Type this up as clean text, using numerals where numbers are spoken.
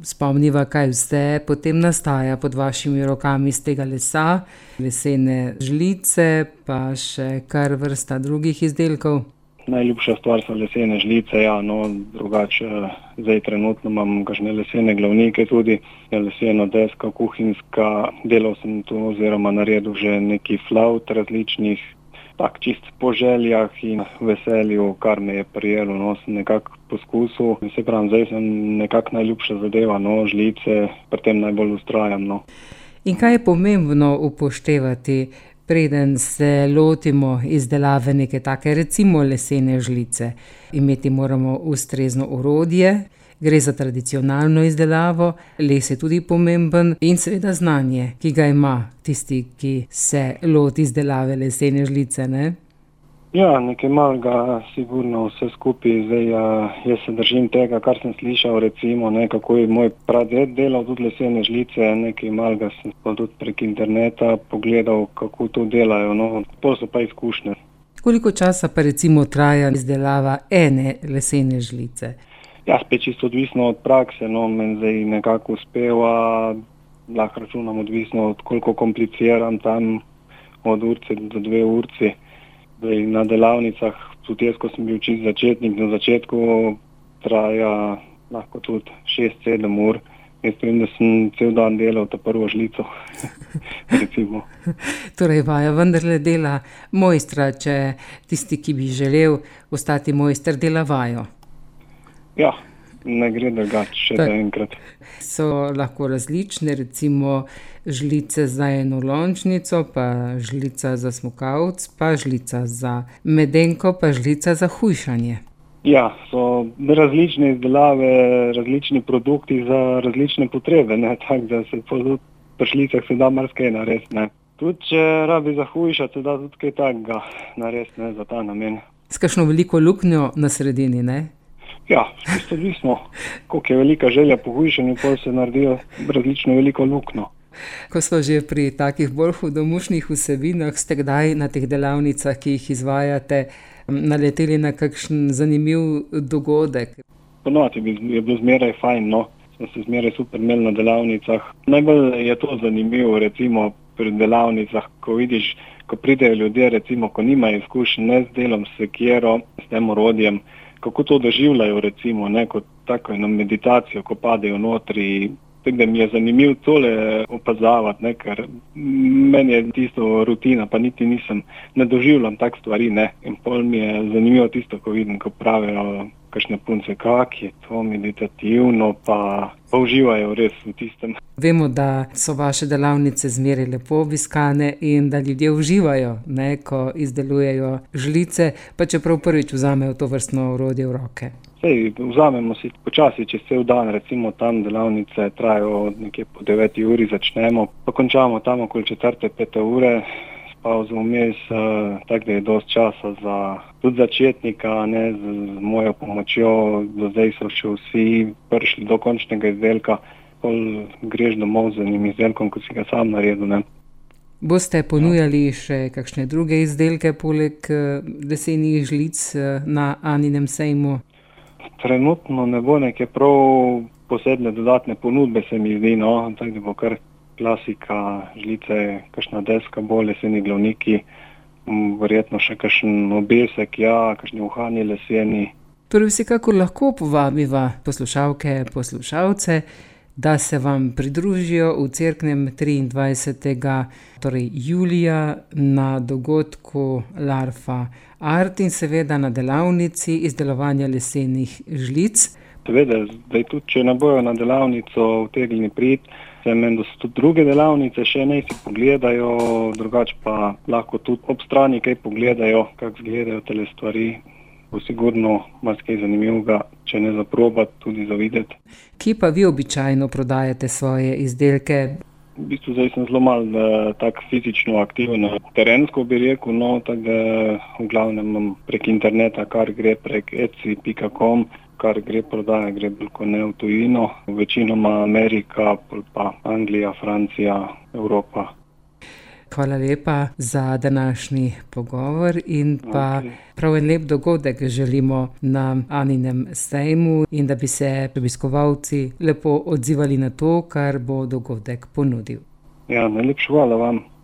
spomniva, kaj vse potem nastaja pod vašimi rokami iz tega lesa, lesene žlice, pa še kar vrsta drugih izdelkov. Najljubša stvar so lesene žlice, drugače zdaj trenutno imam kakšne lesene glavnike tudi, lesena deska kuhinjska, delal sem tu oziroma naredil že neki flavt različnih, tak čist po željah in veselju, kar me je prijelo, sem nekako poskusil. Se pravim, zdaj sem nekako najljubša zadeva, žlice, pri tem najbolj vztrajam. In kaj je pomembno upoštevati, preden se lotimo izdelave neke take, recimo lesene žlice? Imeti moramo ustrezno orodje, gre za tradicionalno izdelavo, les je tudi pomemben in seveda znanje, ki ga ima tisti, ki se loti izdelave lesene žlice, ne? Ja, nekaj malega sigurno vse skupaj. Zdaj, jaz se držim tega, kar sem slišal, recimo, kako je moj praded delal tudi lesene žlice, nekaj malega sem tudi prek interneta pogledal, kako to delajo, pol so pa izkušnje. Koliko časa pa recimo traja izdelava ene lesene žlice? Ja, spet čisto odvisno od prakse, meni zdaj nekako uspeva, lahko računam odvisno od koliko kompliciram tam, od urce do 2 urci. Zdaj, na delavnicah, tudi jaz, ko sem bil čist začetnik, na začetku traja lahko tudi 6-7 ur. Jaz vem, da sem cel dan delal ta prvo žlico, recimo. Torej, vaja vendarle dela mojstra, če tisti, ki bi želel ostati mojster, dela vajo. Ja, ne gre drugače še enkrat. So lahko različne, recimo žlice za enolončnico, pa žlica za smukavec, pa žlica za medenko, pa žlica za hujšanje. Ja, so različne izdelave, različni produkti za različne potrebe, tako da se pri žlicah se da marsikaj narediti. Tudi če rabi za hujšati, se da tudi kaj takega narediti za ta namen. S kakšno veliko luknjo na sredini, ne? Ja, čisto odvisno, koliko je velika želja po hujšanju, potem se naredijo različno veliko luknjo. Ko smo že pri takih bolj hudomušnih vsebinah, ste kdaj na teh delavnicah, ki jih izvajate, naleteli na kakšen zanimiv dogodek? Ponovadi je bilo zmeraj fajn, smo se zmeraj super imeli na delavnicah. Najbolj je to zanimivo, recimo pri delavnicah, ko vidiš, ko pridejo ljudje, recimo, ko nimajo izkušenj ne z delom s sekiro, s tem orodjem, kako to doživljajo, recimo, kot tako eno meditacijo, ko padejo notri. Tako da mi je zanimivo tole opazovati, ker meni je tisto rutina, pa niti ne doživljam tak stvari, In pol mi je zanimivo tisto, ko vidim, ko pravijo kakšne punce, kak je to meditativno, pa uživajo res v tistem. Vemo, da so vaše delavnice zmeraj lepo obiskane in da ljudje uživajo, ko izdelujejo žlice, pa čeprav prvič vzamejo to vrstno orodje v roke. Vzamemo si počasi čez cel dan, recimo tam delavnice trajajo nekje po 9 uri začnemo, pa končamo tam okoli 4-5 ure, pauzo vmes, tako da je dosti časa za tudi začetnika, z mojo pomočjo. Do zdaj so še vsi prišli do končnega izdelka, pol greš domov z enim izdelkom, ko si ga sam naredil. Boste ponujali še kakšne druge izdelke poleg lesenih žlic na Aninem sejmu? Trenutno ne bo neke prav posebne dodatne ponudbe, se mi zdi, tako da bo kar klasika, žlice, kakšna deska, bolj leseni glavniki, verjetno še kakšen obesek, kakšni uhani leseni. Torej vsekakor lahko povabiva poslušalke, poslušalce, da se vam pridružijo v Cerknem 23. torej julija na dogodku Larfa Art in seveda na delavnici izdelovanja lesenih žlic. Seveda, zdaj tudi, če ne bojo na delavnico utegnili priti, se meni, da so tudi druge delavnice, še naj si pogledajo, drugače pa lahko tudi ob strani kaj pogledajo, kako izgledajo tele stvari. Bo sigurno marsikaj zanimivega, če ne za probati, tudi za videti. Kje pa vi običajno prodajate svoje izdelke? V bistvu zdaj sem zelo malo tak fizično aktiven, terensko bi rekel, tako da v glavnem imam prek interneta, kar gre prek etsy.com, kar gre prodaja, gre bolj kot ne v tujino, večinoma Amerika, pa Anglija, Francija, Evropa. Hvala lepa za današnji pogovor in pa prav en lep dogodek želimo na Aninem sejmu in da bi se obiskovalci lepo odzivali na to, kar bo dogodek ponudil. Ja, najlepša hvala vam.